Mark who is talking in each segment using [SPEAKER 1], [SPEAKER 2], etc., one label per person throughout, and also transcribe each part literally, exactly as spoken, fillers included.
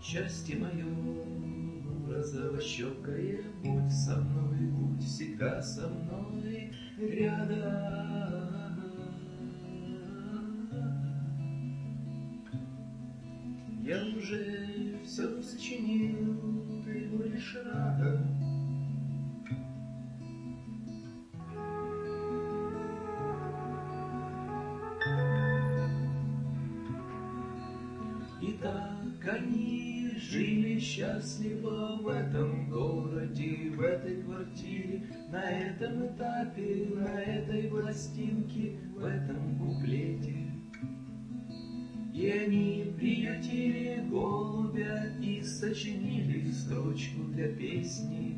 [SPEAKER 1] Счастье мое, розовощекое, будь со мной, будь всегда со мной рядом. Я уже все сочинил, ты будешь рада. И так они жили счастливо в этом городе, в этой квартире, на этом этапе, на этой пластинке, в этом куплете. И они приютили голубя и сочинили строчку для песни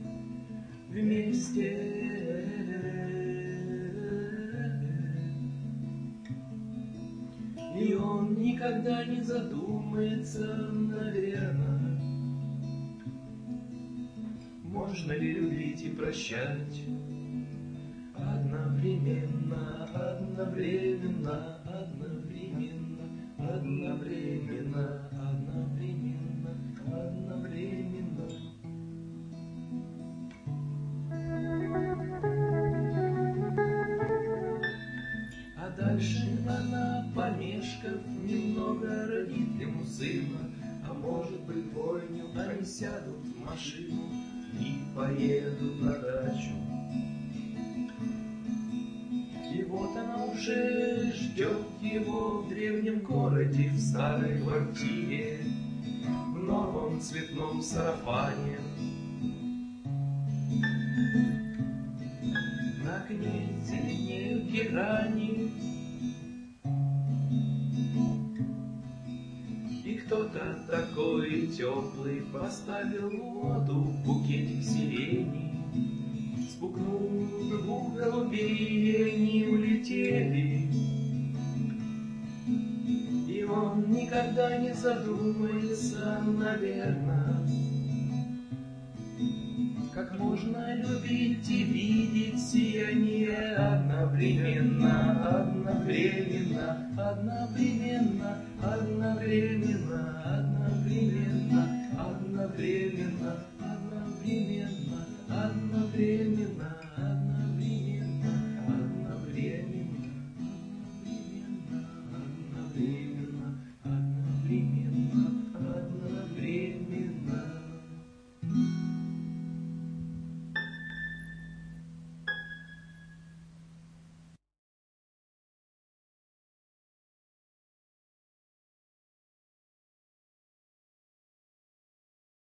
[SPEAKER 1] вместе. И он никогда не задумается, наверное, можно ли любить и прощать одновременно, одновременно, одновременно, одновременно, одновременно, одновременно. А дальше она, помешкав немного, родит ему сына, а может быть двойню, они сядут в машину и поедут на дачу. И вот она уже ждет его в древнем городе, в старой квартире, в новом цветном сарафане. На окне зеленеют герани, и кто-то такой теплый поставил воду в букетик сирени. Спугнул двух голубей, и они улетели. И он никогда не задумается, наверное, как можно любить и видеть сияние одновременно, одновременно, одновременно, одновременно, одновременно, одновременно.